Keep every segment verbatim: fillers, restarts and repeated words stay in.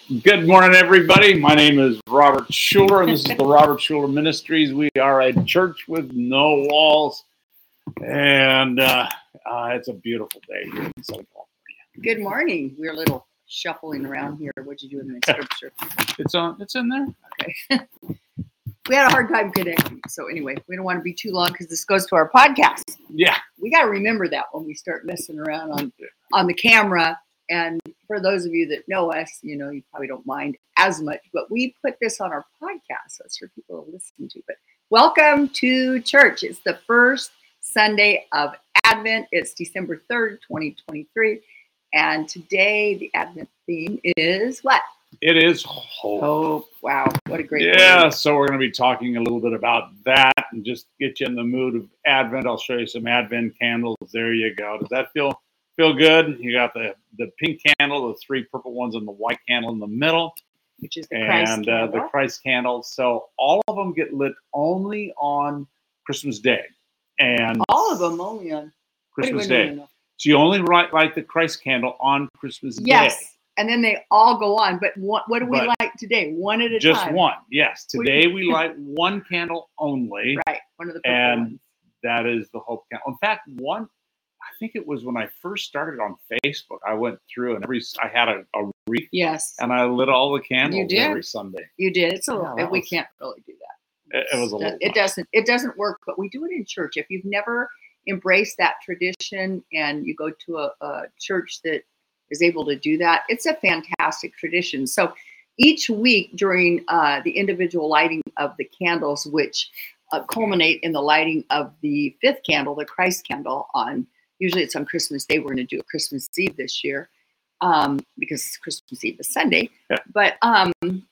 Good morning, everybody. My name is Robert Schuller, and this is the Robert Schuller Ministries. We are a church with no walls, and uh, uh, it's a beautiful day here in Southern California. Good morning. We're a little shuffling around here. What'd you do in the scripture? It's on. It's in there. Okay. We had a hard time connecting. So anyway, we don't want to be too long because this goes to our podcast. Yeah. We got to remember that when we start messing around on on the camera. And for those of you that know us, you know, you probably don't mind as much, but we put this on our podcast. That's for people to listen to. But welcome to church. It's the first Sunday of Advent. It's December third, twenty twenty-three. And today the Advent theme is what? It is hope. Hope. Wow. What a great Yeah. word. So we're going to be talking a little bit about that and just get you in the mood of Advent. I'll show you some Advent candles. There you go. Does that feel feel good? You got the, the pink candle, the three purple ones, and the white candle in the middle. Which is the Christ and uh, candle. the Christ candle. So all of them get lit only on Christmas Day. And All of them only on Christmas wait, wait, Day. no, no, no. So you only light, light the Christ candle on Christmas Yes. Day. And then they all go on. But what, what do we But light today? One at a Just time. one. Yes. Today we light one candle only. Right. One of the purple And ones. that is the hope candle. In fact, one, I think it was when I first started on Facebook, I went through and every, I had a, a wreath. Yes. And I lit all the candles You did? every Sunday. You did. It's a Yeah, little, that we was- can't really do that. It, it was a little It much. doesn't, it doesn't work, but we do it in church. If you've never embraced that tradition and you go to a, a church that is able to do that, it's a fantastic tradition. So each week during uh, the individual lighting of the candles, which uh, culminate in the lighting of the fifth candle, the Christ candle, on usually it's on Christmas Day. We're going to do a Christmas Eve this year um, because Christmas Eve is Sunday. Yeah. But um,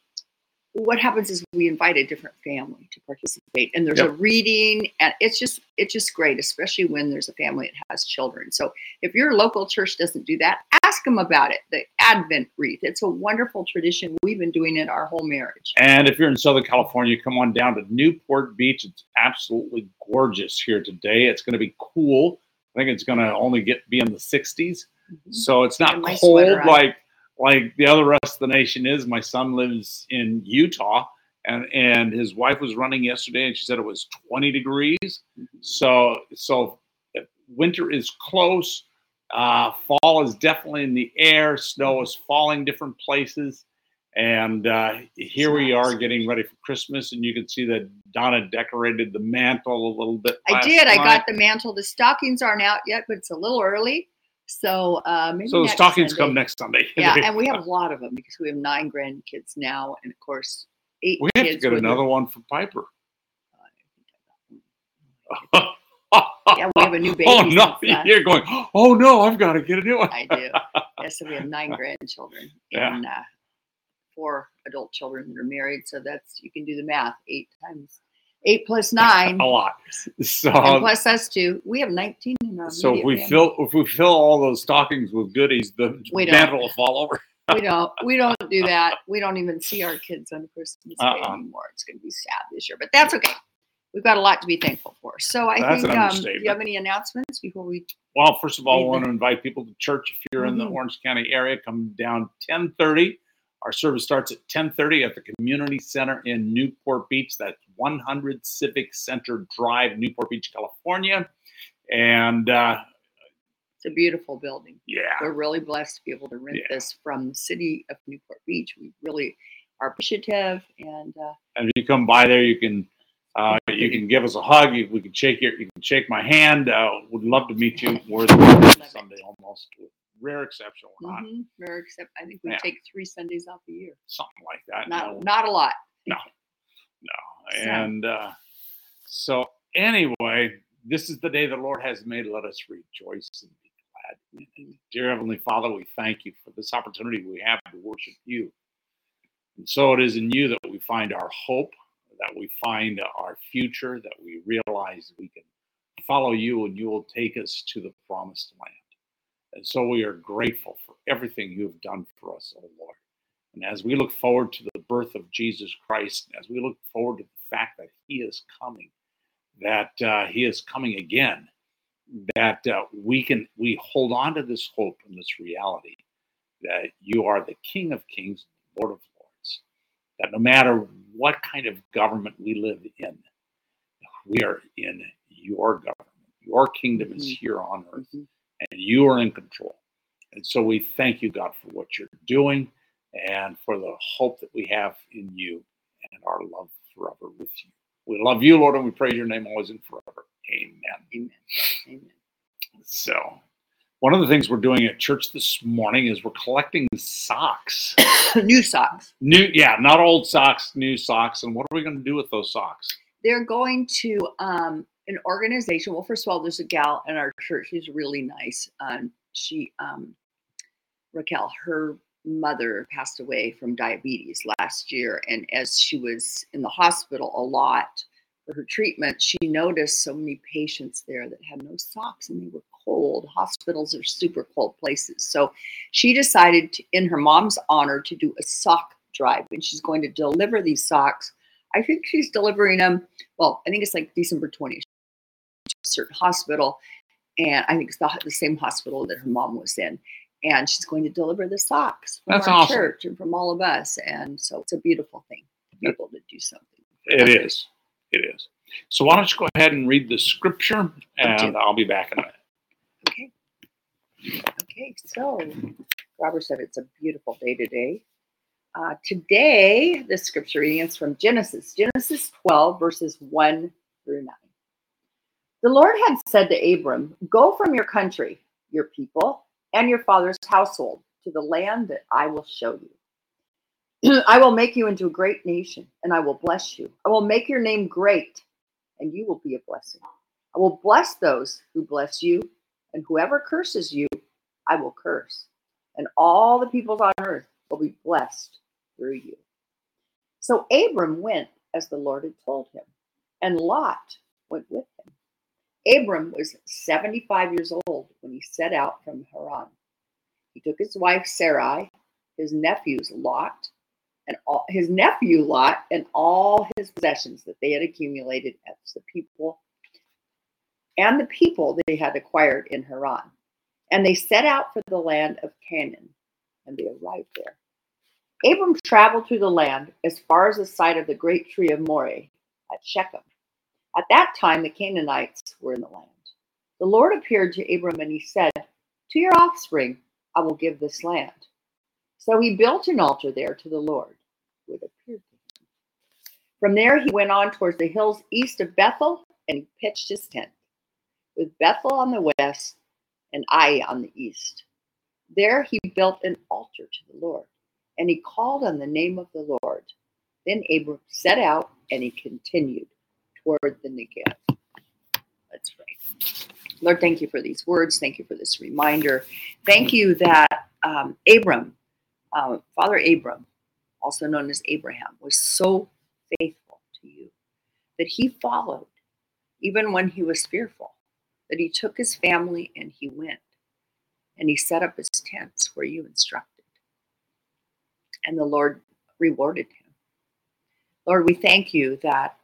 what happens is we invite a different family to participate, and there's Yep. a reading, and it's just it's just great, especially when there's a family that has children. So if your local church doesn't do that, ask them about it. The Advent wreath, it's a wonderful tradition. We've been doing it our whole marriage. And if you're in Southern California, come on down to Newport Beach. It's absolutely gorgeous here today. It's going to be cool. I think it's going to only get be in the sixties. Mhm. So it's not And my cold sweater on. like like the other rest of the nation is. My son lives in Utah, and and his wife was running yesterday, and she said it was twenty degrees. So so winter is close. Uh, fall is definitely in the air. Snow is falling different places. And uh, here we are getting ready for Christmas, and you can see that Donna decorated the mantle a little bit. I last did. I night. got the mantle. The stockings aren't out yet, but it's a little early. So uh, maybe So the next stockings Sunday. come next Sunday. Yeah, and we have a lot of them because we have nine grandkids now, and of course eight we have to kids. get with another their- one for Piper. Yeah, we have a new baby. Oh no! since last- You're going. Oh no! I've got to get a new one. I do. Yeah, so we have nine grandchildren Yeah. and uh, four adult children that are married. So that's you can do the math. Eight times eight plus nine, A lot. So and plus us two. We have nineteen in our. so if immediate we family. fill if we fill all those stockings with goodies, the We don't. mantle will fall over. We don't. We don't do that. We don't even see our kids on Christmas Day Uh-uh. anymore. It's going to be sad this year, but that's okay. We've got a lot to be thankful for. So I That's think. an Um, do understatement. you have any announcements before we? Well, first of all, I Read want the- to invite people to church. If you're in the Mhm. Orange County area, come down ten thirty. Our service starts at ten thirty at the Community Center in Newport Beach. That's one hundred Civic Center Drive, Newport Beach, California. And uh, It's a beautiful building. yeah, We're really blessed to be able to rent Yeah. this from the city of Newport Beach. We really are appreciative, and uh, and if you come by there, you can uh, you can give us a hug. You, we can shake your, you can shake my hand. Uh, would love to meet you. We're there every Sunday almost. Rare exception, we're not mhm, very except I think we Yeah. take three Sundays off a year. something like that. Not No. not a lot. No. So- And uh, so, anyway, this is the day the Lord has made. Let us rejoice and be glad in it. Dear Heavenly Father, we thank you for this opportunity we have to worship you. And so it is in you that we find our hope, that we find our future, that we realize we can follow you and you will take us to the promised land. And so we are grateful for everything you have done for us, oh Lord. And as we look forward to the birth of Jesus Christ, as we look forward to the fact that he is coming, that uh, he is coming again, that uh, we can we hold on to this hope and this reality that you are the King of Kings, Lord of Lords. That no matter what kind of government we live in, we are in your government. Your kingdom mm-hmm. is here on earth, mm-hmm. and you are in control. And so we thank you, God, for what you're doing and for the hope that we have in you and our love forever with you. We love you, Lord, and we praise your name always and forever. Amen. Amen. Amen. So one of the things we're doing at church this morning is we're collecting socks. New socks. New, yeah, not old socks, new socks. And what are we going to do with those socks? They're going to um, an organization. Well, first of all, there's a gal in our church. She's really nice. Um, she, um, Raquel, her mother passed away from diabetes last year. And as she was in the hospital a lot for her treatment, she noticed so many patients there that had no socks and they were cold. Hospitals are super cold places. So she decided to, in her mom's honor, to do a sock drive. And she's going to deliver these socks. I think she's delivering them. Well, I think it's like December twentieth to a certain hospital. And I think it's the, the same hospital that her mom was in. And she's going to deliver the socks from That's our awesome. church and from all of us. And so it's a beautiful thing to be able to do something. It is. It is. So why don't you go ahead and read the scripture, and I'll be back in a minute. Okay. Okay, so Robert said it's a beautiful day today. Uh, today, the scripture reading is from Genesis, Genesis twelve, verses one through nine. The Lord had said to Abram, "Go from your country, your people, and your father's household to the land that I will show you. I will make you into a great nation, and I will bless you. I will make your name great, and you will be a blessing. I will bless those who bless you, and whoever curses you, I will curse. And all the peoples on earth will be blessed through you." So Abram went as the Lord had told him, and Lot went with him. Abram was seventy-five years old when he set out from Haran. He took his wife Sarai, his nephews Lot, and all, his nephew Lot, and all his possessions that they had accumulated as the people, and the people they had acquired in Haran. And they set out for the land of Canaan, and they arrived there. Abram traveled through the land as far as the site of the great tree of Moreh at Shechem. At that time, the Canaanites were in the land. The Lord appeared to Abram and he said, "To your offspring I will give this land." So he built an altar there to the Lord who had appeared to him. From there he went on towards the hills east of Bethel, and he pitched his tent, with Bethel on the west and Ai on the east. There he built an altar to the Lord, and he called on the name of the Lord. Then Abram set out, and he continued toward the Negev. Let's pray. Lord, thank you for these words. Thank you for this reminder. Thank you that um, Abram, uh, Father Abram, also known as Abraham, was so faithful to you that he followed even when he was fearful, that he took his family and he went and he set up his tents where you instructed. And the Lord rewarded him. Lord, we thank you that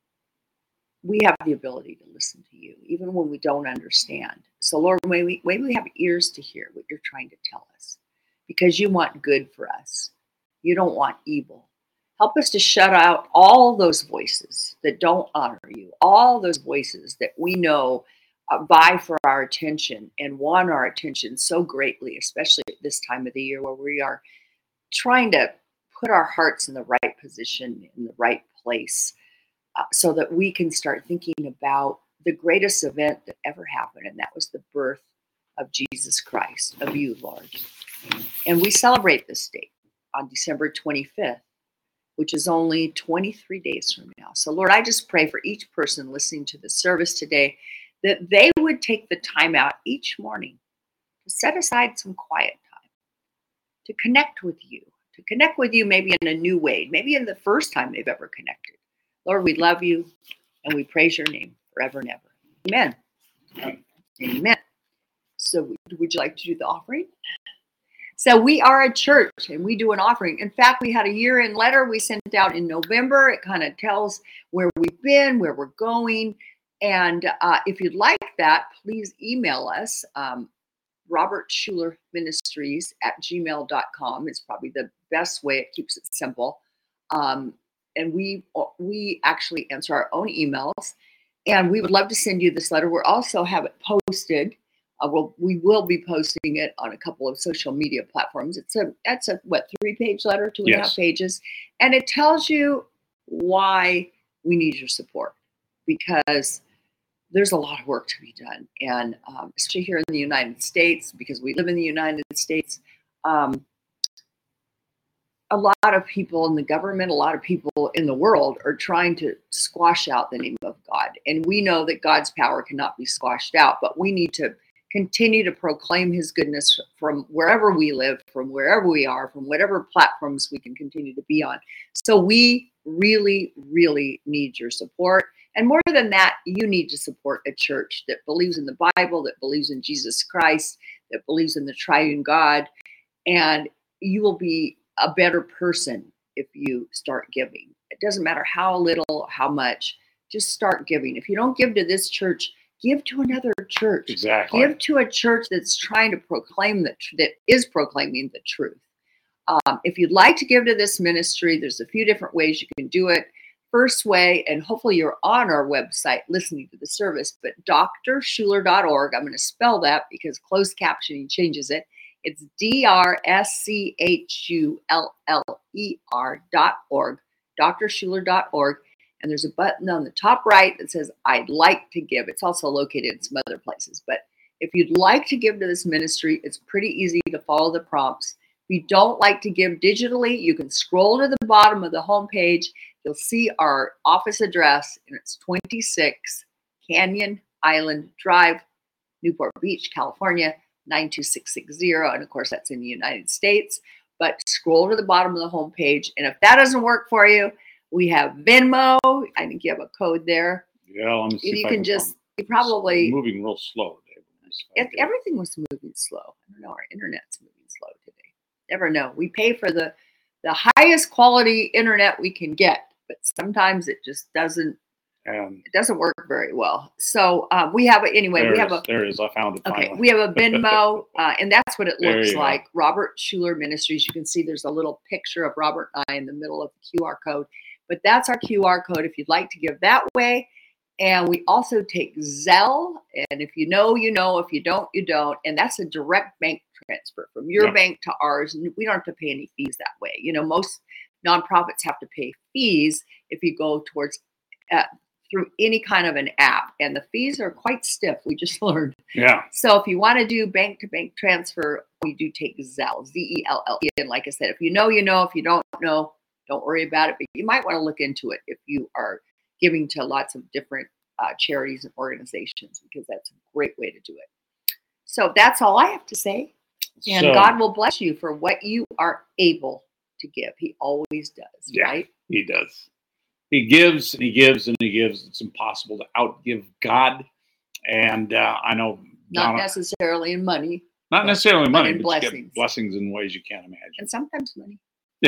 we have the ability to listen to you, even when we don't understand. So, Lord, may we, may we have ears to hear what you're trying to tell us, because you want good for us. You don't want evil. Help us to shut out all those voices that don't honor you, all those voices that we know uh, vie for our attention and want our attention so greatly, especially at this time of the year where we are trying to put our hearts in the right position, in the right place, Uh, so that we can start thinking about the greatest event that ever happened, and that was the birth of Jesus Christ, of you, Lord. And we celebrate this date on December twenty-fifth, which is only twenty-three days from now. So, Lord, I just pray for each person listening to the service today that they would take the time out each morning to set aside some quiet time, to connect with you, to connect with you maybe in a new way, maybe in the first time they've ever connected. Lord, we love you and we praise your name forever and ever. Amen. Amen. So would you like to do the offering? So we are a church and we do an offering. In fact, we had a year-end letter we sent out in November. It kind of tells where we've been, where we're going. And uh, if you'd like that, please email us. Um, Robert Schuller Ministries at gmail dot com. It's probably the best way. It keeps it simple. Um, and we we actually answer our own emails. And we would love to send you this letter. We'll also have it posted. Uh, we'll, we will be posting it on a couple of social media platforms. It's a that's a what three page letter, two and a half Yes. pages, and it tells you why we need your support, because there's a lot of work to be done, and um, especially here in the United States, because we live in the United States. Um, a lot of people in the government, a lot of people in the world are trying to squash out the name of God. And we know that God's power cannot be squashed out, but we need to continue to proclaim his goodness from wherever we live, from wherever we are, from whatever platforms we can continue to be on. So we really, really need your support. And more than that, you need to support a church that believes in the Bible, that believes in Jesus Christ, that believes in the triune God. And you will be a better person if you start giving. It doesn't matter how little, how much, just start giving. If you don't give to this church, give to another church. Exactly. Give to a church that's trying to proclaim the tr- that is proclaiming the truth. Um, if you'd like to give to this ministry, there's a few different ways you can do it. First way, and hopefully you're on our website listening to the service, but d r schuller dot org. I'm going to spell that because closed captioning changes it. It's D R S C H U L L E R dot org, d r schuller dot org. And there's a button on the top right that says, I'd like to give. It's also located in some other places. But if you'd like to give to this ministry, it's pretty easy to follow the prompts. If you don't like to give digitally, you can scroll to the bottom of the homepage. You'll see our office address, and it's twenty-six Canyon Island Drive, Newport Beach, California, nine two six six zero. And of course, that's in the United States. But scroll to the bottom of the homepage. And if that doesn't work for you, we have Venmo. I think you have a code there. Yeah, let me see. You if I can can just, find- you probably, moving real slow, Dave. if everything was moving slow. I don't know, our internet's moving slow today. Never know. We pay for the, the highest quality internet we can get, but sometimes it just doesn't, And it doesn't work very well. So um, we have a, anyway, there we it have is. a, There it is. I found it okay, finally. we have a Venmo, uh, and that's what it There looks you go. like. Robert Schuller Ministries. You can see there's a little picture of Robert and I in the middle of the Q R code, but that's our Q R code if you'd like to give that way. And we also take Zelle, and if you know, you know. If you don't, you don't. And that's a direct bank transfer from your Yep. bank to ours. And we don't have to pay any fees that way. You know, most nonprofits have to pay fees if you go towards uh, through any kind of an app, and the fees are quite stiff. We just learned. Yeah. So if you want to do bank to bank transfer, we do take Zelle, Z E L L E. And like I said, if you know, you know. If you don't know, don't worry about it. But you might want to look into it if you are giving to lots of different uh, charities and organizations, because that's a great way to do it. So that's all I have to say. And So, God will bless you for what you are able to give. He always does, Yeah. right? he does. He gives and he gives and he gives. It's impossible to outgive God. And uh, I know Not Donna, necessarily in money, not necessarily but money, in but you blessings. get blessings in ways you can't and imagine. sometimes money.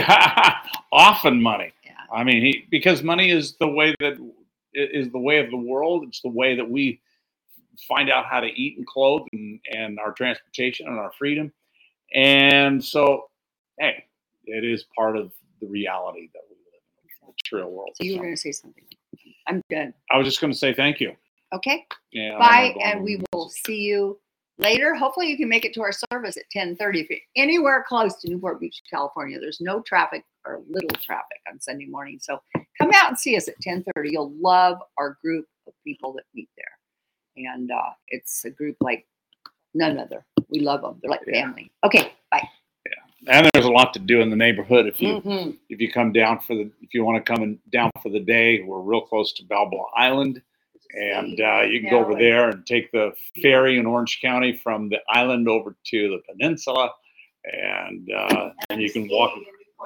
Often money. Yeah. I mean, he, because money is the way that is the way of the world. It's the way that we find out how to eat and clothe and, and our transportation and our freedom. And so, hey, it is part of the reality that we live in, the material world. So you were So going to say something. I'm done. I was just going to say thank you. Okay. Yeah, I'm Bye, not going and to we lose will it. see you later. Hopefully you can make it to our service at ten thirty. If you're anywhere close to Newport Beach, California, there's no traffic or little traffic on Sunday morning. So come out and see us at ten thirty. You'll love our group of people that meet there. And uh, it's a group like none other. We love them. They're like Yeah. family. Okay, bye. And there's a lot to do in the neighborhood if you Mm-hmm. if you come down for the if you want to come in, down for the day. We're real close to Balboa Island, and uh, you can go over there and take the ferry in Orange County from the island over to the peninsula, and uh, and you can walk.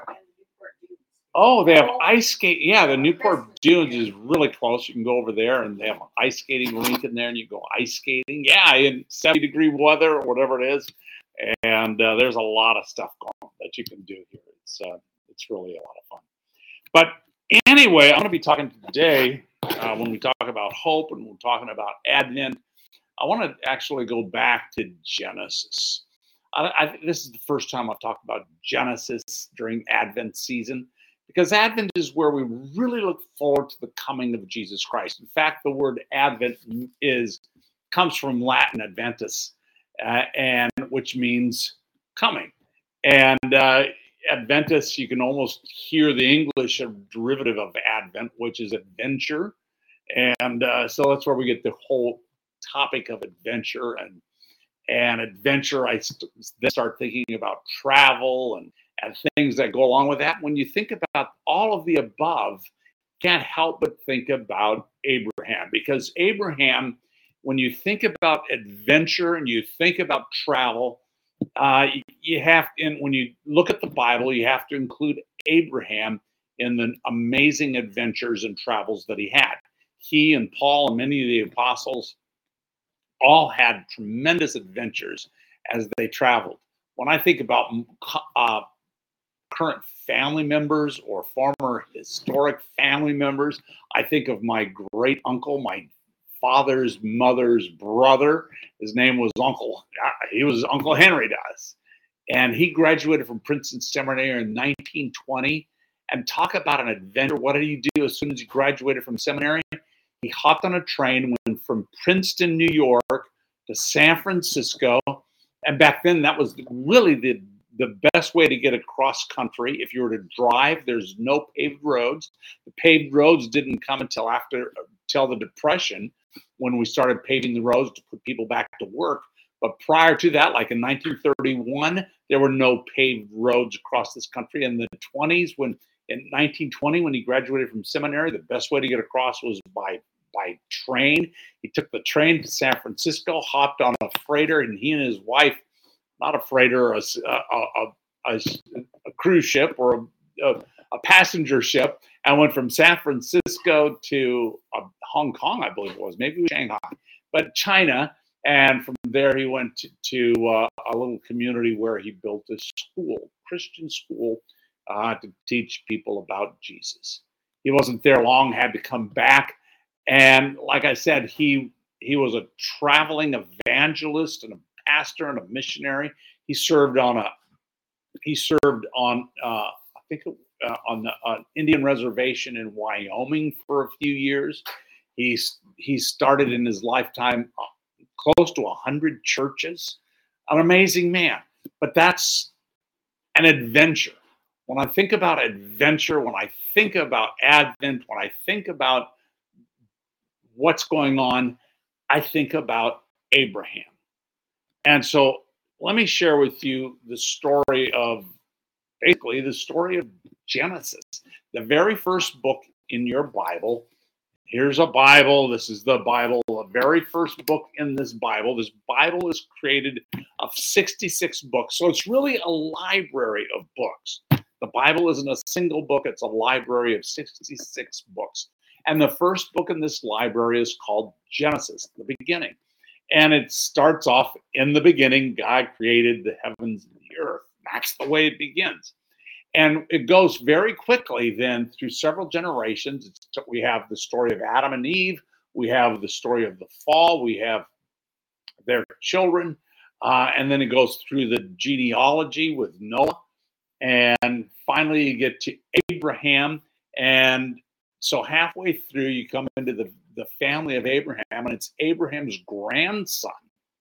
Oh, they have ice skate. Yeah, the Newport Dunes is really close. You can go over there, and they have an ice skating rink in there, and you go ice skating. Yeah, in seventy degree weather or whatever it is, and uh, there's a lot of stuff going on that you can do here. It's uh, it's really a lot of fun. But anyway, I'm going to be talking today uh, when we talk about hope and we're talking about Advent. I want to actually go back to Genesis. I, I, this is the first time I've talked about Genesis during Advent season, because Advent is where we really look forward to the coming of Jesus Christ. In fact, the word Advent is comes from Latin adventus, uh, and which means coming. And uh, adventus, you can almost hear the English derivative of Advent, which is adventure. And uh, so that's where we get the whole topic of adventure and and adventure. I st- then start thinking about travel and and things that go along with that. When you think about all of the above, can't help but think about Abraham, because Abraham, when you think about adventure and you think about travel, uh, you, you have, and when you look at the Bible, you have to include Abraham in the amazing adventures and travels that he had. He and Paul and many of the apostles all had tremendous adventures as they traveled. When I think about uh, current family members or former historic family members, I think of my great uncle, my father's mother's brother. His name was Uncle, he was Uncle Henry to us. And he graduated from Princeton Seminary in nineteen twenty. And talk about an adventure. What did he do as soon as he graduated from seminary? He hopped on a train, went from Princeton, New York to San Francisco. And back then, that was really the, the best way to get across country. If you were to drive, there's no paved roads. The paved roads didn't come until after, until the Depression, when we started paving the roads to put people back to work. But prior to that, like in nineteen thirty-one, there were no paved roads across this country. In the twenties, when in nineteen twenty, when he graduated from seminary, the best way to get across was by by train. He took the train to San Francisco, hopped on a freighter, and he and his wife, not a freighter, a, a, a, a, a cruise ship or a, a passenger ship, and went from San Francisco to uh, Hong Kong, I believe it was, maybe it was Shanghai, but China. And from there, he went to, to uh, a little community where he built a school, Christian school, uh, to teach people about Jesus. He wasn't there long, had to come back. And like I said, he he was a traveling evangelist and a pastor and a missionary. He served on a he served on uh, I think uh, on the uh, Indian reservation in Wyoming for a few years. He's he started in his lifetime close to a hundred churches. An amazing man. But that's an adventure. When I think about adventure, when I think about Advent, when I think about what's going on, I think about Abraham. And so let me share with you the story of, basically the story of Genesis, the very first book in your Bible. Here's a Bible. This is the Bible, the very first book in this Bible. This Bible is created of sixty-six books. So it's really a library of books. The Bible isn't a single book. It's a library of sixty-six books. And the first book in this library is called Genesis, the beginning. And it starts off in the beginning, God created the heavens and the earth. That's the way it begins. And it goes very quickly then through several generations. It's, we have the story of Adam and Eve. We have the story of the fall. We have their children. Uh, and then it goes through the genealogy with Noah. And finally, you get to Abraham. And so halfway through, you come into the, the family of Abraham. And it's Abraham's grandson,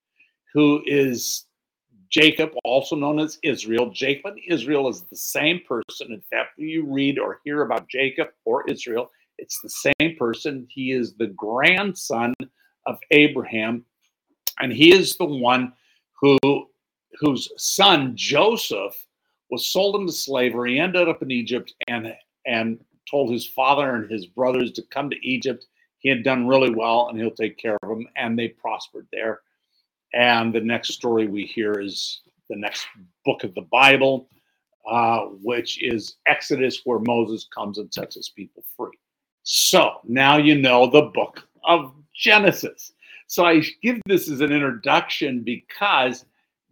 who is Jacob, also known as Israel. Jacob and Israel is the same person. In fact, when you read or hear about Jacob or Israel, it's the same person. He is the grandson of Abraham, and he is the one who whose son Joseph was sold into slavery, ended up in Egypt, and and told his father and his brothers to come to Egypt. He had done really well, and he'll take care of them, and they prospered there. And the next story we hear is the next book of the Bible, uh, which is Exodus, where Moses comes and sets his people free. So now you know the book of Genesis. So I give this as an introduction because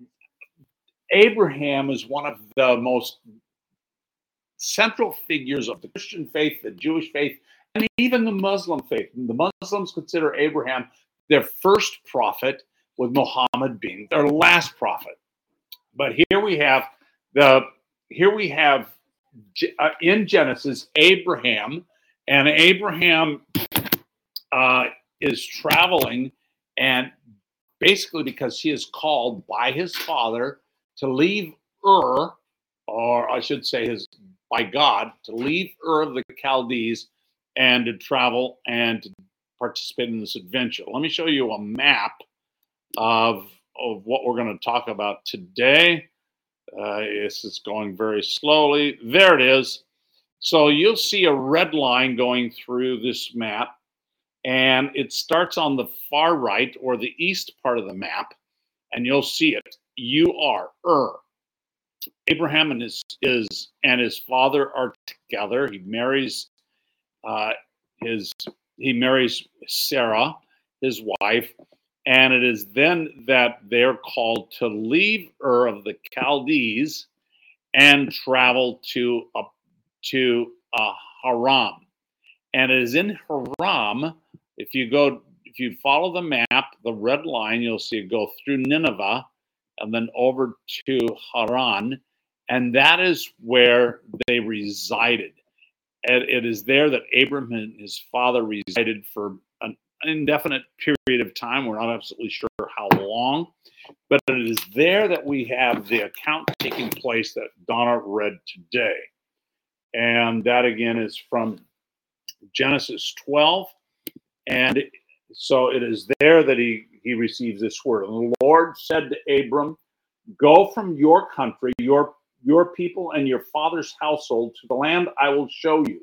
Abraham is one of the most central figures of the Christian faith, the Jewish faith, and even the Muslim faith. And the Muslims consider Abraham their first prophet, with Muhammad being their last prophet. But here we have the here we have uh, in Genesis Abraham, and Abraham uh, is traveling, and basically because he is called by his father to leave Ur, or I should say his by God to leave Ur of the Chaldees and to travel and to participate in this adventure. Let me show you a map of of what we're going to talk about today. Uh, this is going very slowly. There it is. So you'll see a red line going through this map, and it starts on the far right or the east part of the map, and you'll see it. You are Ur. Abraham and his, his and his father are together. He marries uh, his he marries Sarah, his wife, and it is then that they're called to leave Ur of the Chaldees and travel to uh, to uh, Haran. And it is in Haran. If you go, if you follow the map, the red line, you'll see it go through Nineveh and then over to Haran, and that is where they resided. And it is there that Abraham and his father resided for an indefinite period of time. We're not absolutely sure how long, but it is there that we have the account taking place that Donna read today. And that again is from Genesis twelve. And so it is there that he, he receives this word. And the Lord said to Abram, go from your country, your, your people, and your father's household to the land I will show you.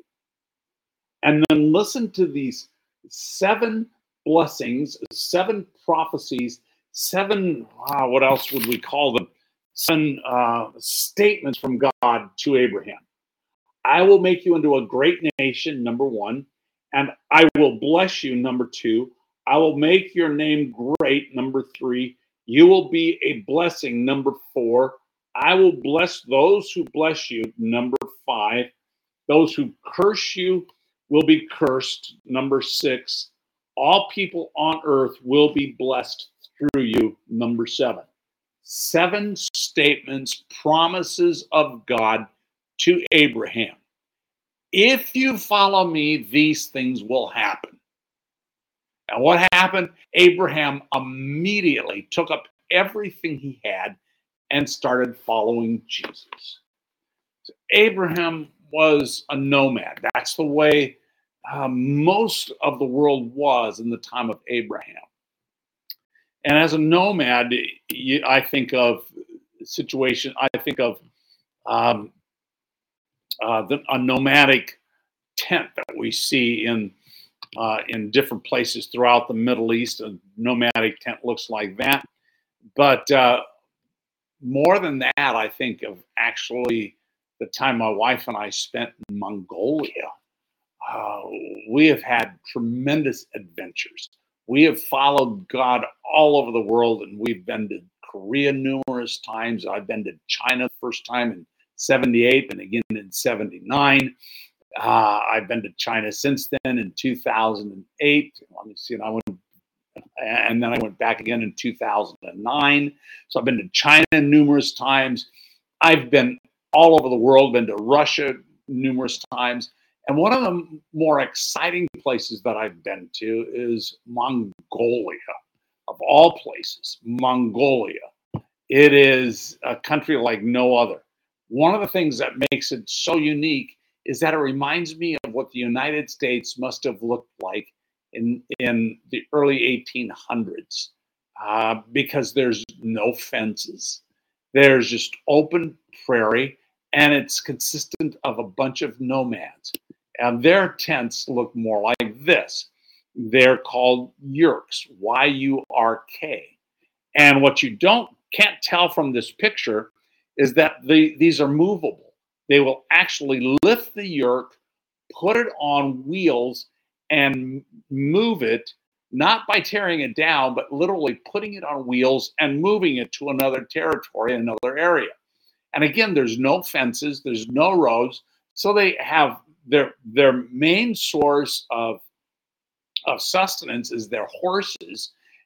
And then listen to these seven blessings, seven prophecies, seven, uh, what else would we call them? Seven uh, statements from God to Abraham. I will make you into a great nation, number one, and I will bless you, number two. I will make your name great, number three. You will be a blessing, number four. I will bless those who bless you, number five. Those who curse you will be cursed, number six. All people on earth will be blessed through you, number seven. Seven statements, promises of God to Abraham. If you follow me, these things will happen. And what happened? Abraham immediately took up everything he had and started following Jesus. So Abraham was a nomad. That's the way uh, most of the world was in the time of Abraham. And as a nomad, you, I think of situation. I think of um, uh, the, a nomadic tent that we see in uh, in different places throughout the Middle East. A nomadic tent looks like that. But uh, more than that, I think of actually the time my wife and I spent in Mongolia. Uh, we have had tremendous adventures. We have followed God all over the world, and we've been to Korea numerous times. I've been to China the first time in seventy-eight and again in seventy-nine. Uh, I've been to China since then in two thousand eight. Let me see, and I went, and then I went back again in two thousand nine. So I've been to China numerous times. I've been all over the world, been to Russia numerous times. And one of the more exciting places that I've been to is Mongolia, of all places, Mongolia. It is a country like no other. One of the things that makes it so unique is that it reminds me of what the United States must have looked like in, in the early eighteen hundreds, uh, because there's no fences. There's just open prairie, and it's consistent of a bunch of nomads. And their tents look more like this. They're called yurks, Y U R K. And what you don't can't tell from this picture is that the, these are movable. They will actually lift the yurk, put it on wheels, and move it, not by tearing it down, but literally putting it on wheels and moving it to another territory, another area. And again, there's no fences, there's no roads, so they have their their main source of of sustenance is their horses,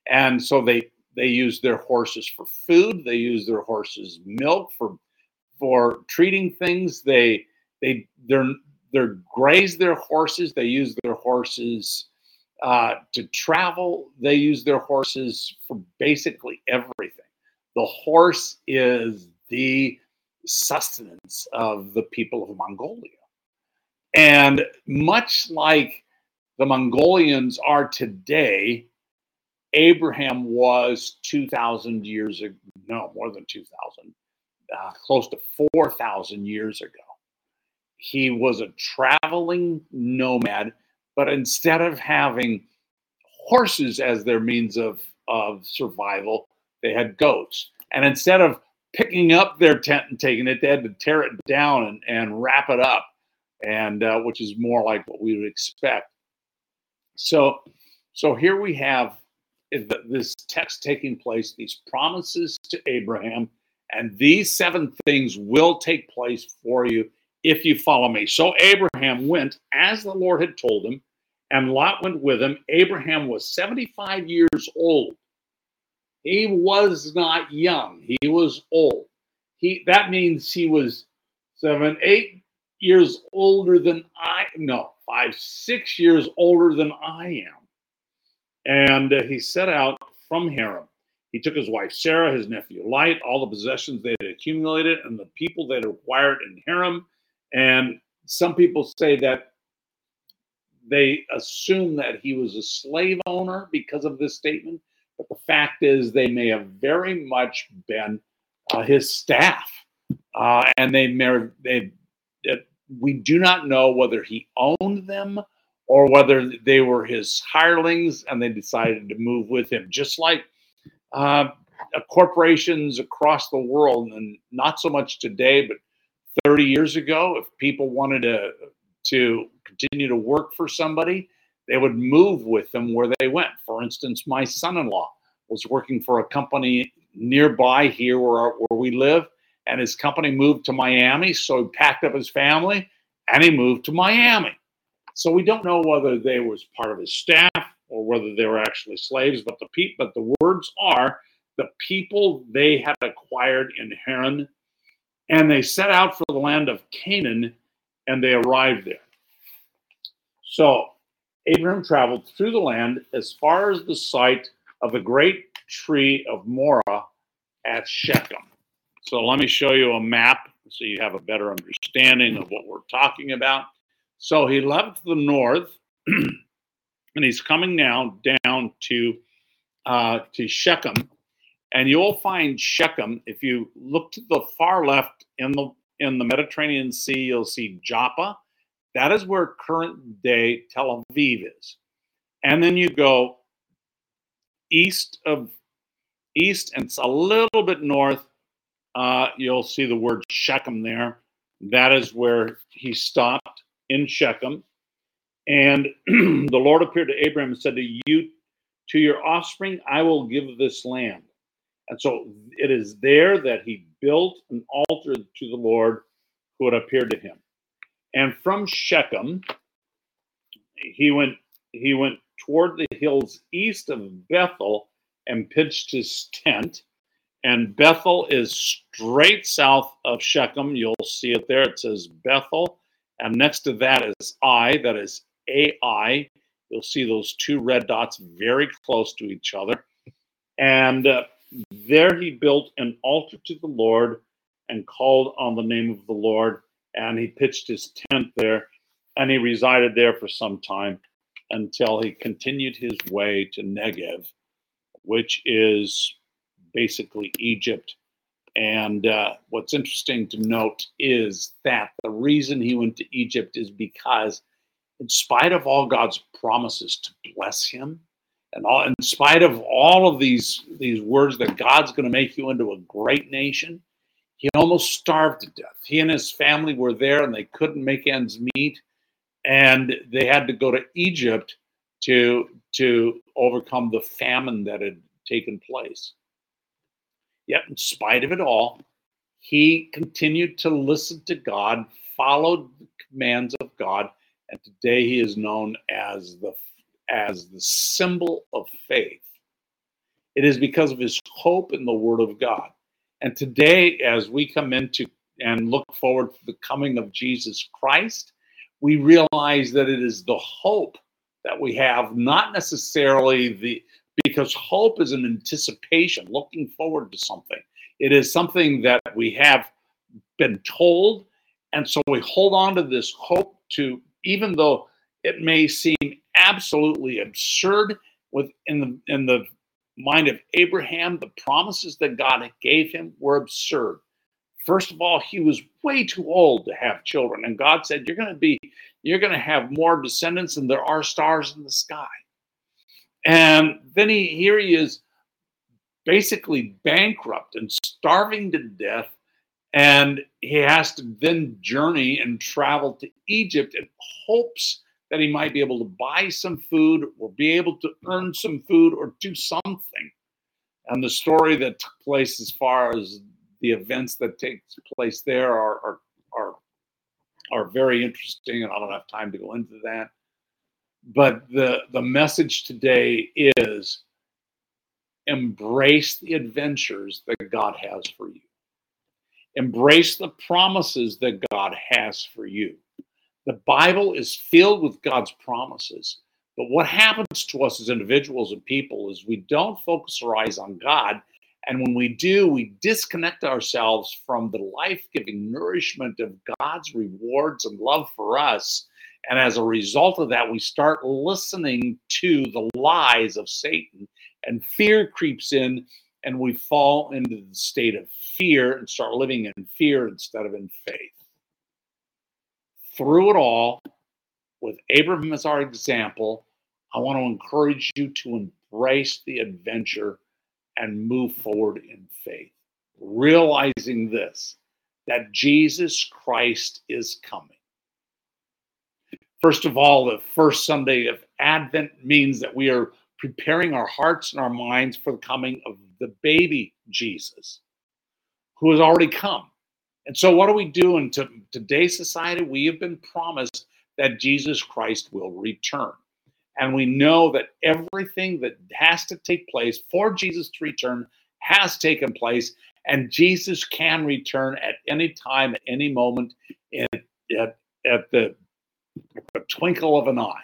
And so they they use their horses for food. They use their horses' milk for for treating things. They they they're they're graze their horses. They use their horses uh, to travel. They use their horses for basically everything. The horse is the sustenance of the people of Mongolia. And much like the Mongolians are today, Abraham was two thousand years ago, no, more than two thousand, uh, close to four thousand years ago. He was a traveling nomad, but instead of having horses as their means of, of survival, they had goats. And instead of picking up their tent and taking it, they had to tear it down and, and wrap it up, and uh, which is more like what we would expect. So, so here we have this text taking place, these promises to Abraham, and these seven things will take place for you if you follow me. So Abraham went as the Lord had told him, and Lot went with him. Abraham was seventy-five years old. He was not young. He was old. He that means he was seven, eight years older than I, no, five, six years older than I am. And uh, he set out from Haran. He took his wife Sarah, his nephew Lot, all the possessions they had accumulated, and the people they had acquired in Haran. And some people say that they assume that he was a slave owner because of this statement. But the fact is, they may have very much been uh, his staff. Uh, and they, they, they, we do not know whether he owned them or whether they were his hirelings and they decided to move with him. Just like uh, corporations across the world, and not so much today, but thirty years ago, if people wanted to, to continue to work for somebody, they would move with them where they went. For instance, my son-in-law was working for a company nearby here where, where we live, and his company moved to Miami, so he packed up his family and he moved to Miami. So we don't know whether they was part of his staff or whether they were actually slaves, but the pe- but the words are the people they had acquired in Haran, and they set out for the land of Canaan, and they arrived there. So Abraham traveled through the land as far as the site of the great tree of Morah at Shechem. So let me show you a map so you have a better understanding of what we're talking about. So he left the north, and he's coming now down to uh, to Shechem, and you'll find Shechem. If you look to the far left in the in the Mediterranean Sea, you'll see Joppa. That is where current day Tel Aviv is, and then you go east of east, and it's a little bit north. Uh, you'll see the word Shechem there. That is where he stopped, in Shechem. And the Lord appeared to Abraham and said to you, to your offspring, I will give this land. And so it is there that he built an altar to the Lord who had appeared to him. And from Shechem, he went, he went toward the hills east of Bethel and pitched his tent. And Bethel is straight south of Shechem. You'll see it there. It says Bethel. And next to that is Ai, that is A I. You'll see those two red dots very close to each other. And uh, there he built an altar to the Lord and called on the name of the Lord. And he pitched his tent there. And he resided there for some time until he continued his way to Negev, which is basically Egypt. And uh, what's interesting to note is that the reason he went to Egypt is because, in spite of all God's promises to bless him, and all, in spite of all of these, these words that God's going to make you into a great nation, he almost starved to death. He and his family were there and they couldn't make ends meet. And they had to go to Egypt to, to overcome the famine that had taken place. Yet, in spite of it all, he continued to listen to God, followed the commands of God, and today he is known as the as the symbol of faith. It is because of his hope in the Word of God. And today, as we come into and look forward to the coming of Jesus Christ, we realize that it is the hope that we have, not necessarily the, because hope is an anticipation, looking forward to something. It is something that we have been told, and so we hold on to this hope to, even though it may seem absolutely absurd within the, in the mind of Abraham, the promises that God gave him were absurd. First of all, he was way too old to have children, and God said, "You're going to be, you're going to have more descendants than there are stars in the sky." And then he here he is, basically bankrupt and starving to death, and he has to then journey and travel to Egypt in hopes that he might be able to buy some food or be able to earn some food or do something. And the story that took place, as far as the events that take place there, are, are, are, are very interesting, and I don't have time to go into that. But the, the message today is embrace the adventures that God has for you. Embrace the promises that God has for you. The Bible is filled with God's promises. But what happens to us as individuals and people is we don't focus our eyes on God. And when we do, we disconnect ourselves from the life-giving nourishment of God's rewards and love for us. And as a result of that, we start listening to the lies of Satan, and fear creeps in, and we fall into the state of fear and start living in fear instead of in faith. Through it all, with Abraham as our example, I want to encourage you to embrace the adventure and move forward in faith, realizing this, that Jesus Christ is coming. First of all, the first Sunday of Advent means that we are preparing our hearts and our minds for the coming of the baby Jesus, who has already come. And so what do we do in t- today's society? We have been promised that Jesus Christ will return. And we know that everything that has to take place for Jesus to return has taken place, and Jesus can return at any time, at any moment, in, at, at the, the twinkle of an eye.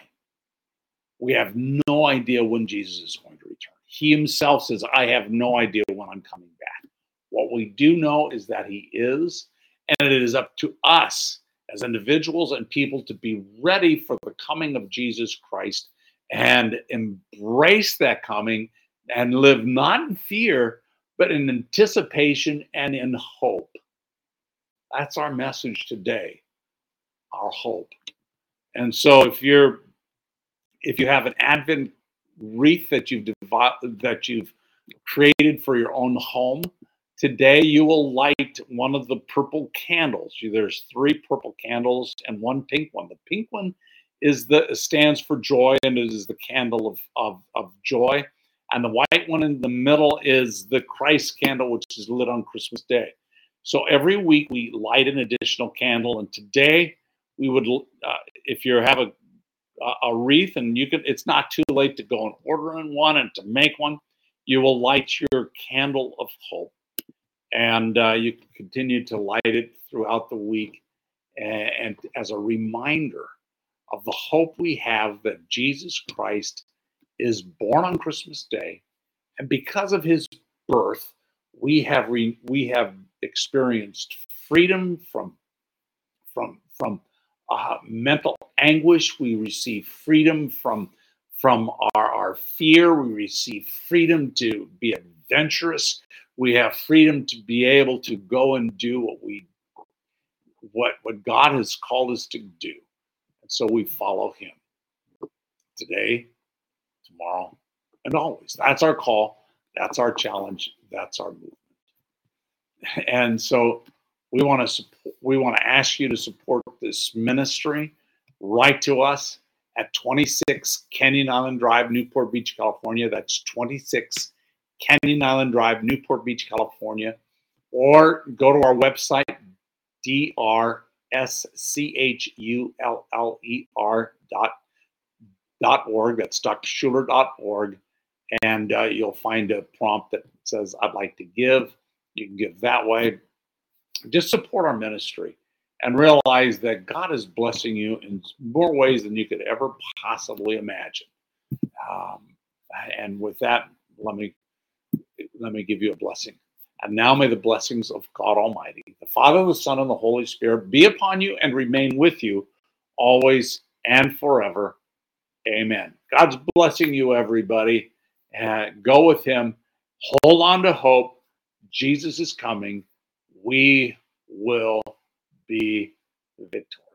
We have no idea when Jesus is going to return. He himself says, "I have no idea when I'm coming back." What we do know is that he is, and it is up to us as individuals and people to be ready for the coming of Jesus Christ and embrace that coming and live not in fear, but in anticipation and in hope. That's our message today, our hope. And so if you're if you have an Advent wreath that you've devi- that you've created for your own home, today you will light one of the purple candles. There's three purple candles and one pink one. The pink one is the stands for joy, and it is the candle of, of, of joy. And the white one in the middle is the Christ candle, which is lit on Christmas Day. So every week we light an additional candle. And today we would, uh, if you have a, a wreath, and you can, it's not too late to go and order one and to make one. You will light your candle of hope, and uh, you can continue to light it throughout the week, and, and as a reminder of the hope we have that Jesus Christ is born on Christmas Day, and because of his birth, we have re, we have experienced freedom from from from uh, mental anguish. We receive freedom from from our, our fear. We receive freedom to be adventurous. We have freedom to be able to go and do what we what what God has called us to do. And so we follow him today, tomorrow, and always. That's our call. That's our challenge. That's our movement. And so we want to support, we want to ask you to support this ministry. Write to us at twenty-six Canyon Island Drive, Newport Beach, California. That's twenty-six Canyon Island Drive, Newport Beach, California. Or go to our website, D R S C H U L L E R dot, dot org. That's dr schuller dot org. and uh, you'll find a prompt that says, I'd like to give. You can give that way. Just support our ministry and realize that God is blessing you in more ways than you could ever possibly imagine. Um, and with that, let me let me give you a blessing. And now may the blessings of God Almighty, the Father, the Son, and the Holy Spirit be upon you and remain with you always and forever. Amen. God's blessing you, everybody. Uh, go with him. Hold on to hope. Jesus is coming. We will be victorious.